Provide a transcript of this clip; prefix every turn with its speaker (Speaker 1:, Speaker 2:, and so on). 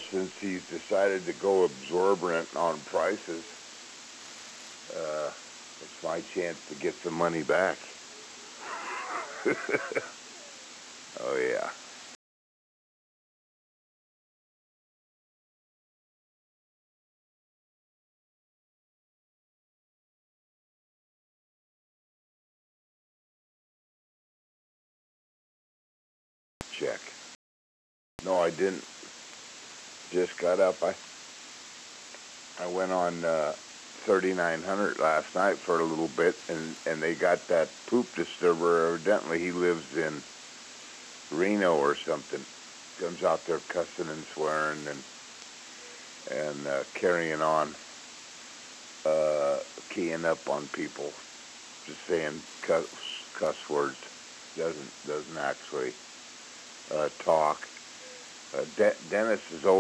Speaker 1: since he's decided to go absorbent on prices. It's my chance to get some money back. Oh yeah. Check. No, I didn't. Just got up. I went on 3900 last night for a little bit, and they got that poop disturber. Evidently, he lives in Reno or something. Comes out there cussing and swearing and carrying on, keying up on people, just saying cuss words. Doesn't actually talk. Dennis is always